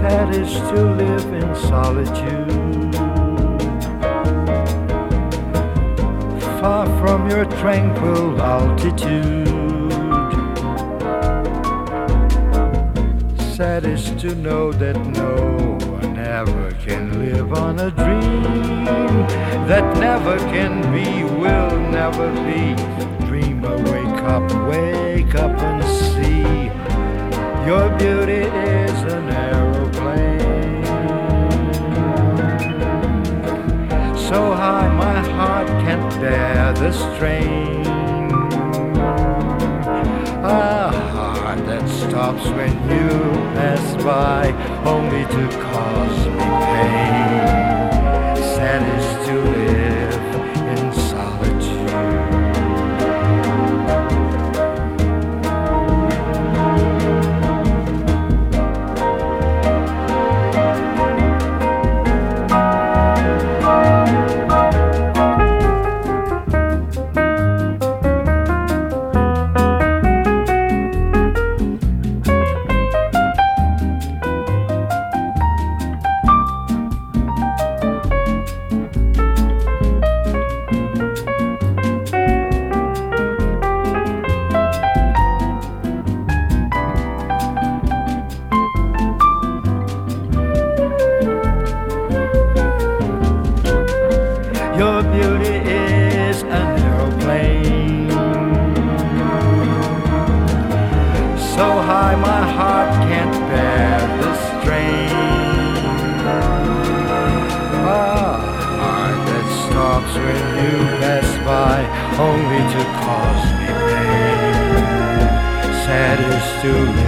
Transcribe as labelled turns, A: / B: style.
A: Sad is to live in solitude, far from your tranquil altitude. Sad is to know that no one ever can live on a dream that never can be, will never be. Dreamer, wake up and see your beauty is an aeroplane, so high my heart can't bear the strain. A heart that stops when you pass by, only to cause me pain. Sad is to live in solitude. Your beauty is an aeroplane, so high my heart can't bear the strain. A heart that stops when you pass by, only to cause me pain. Sad is to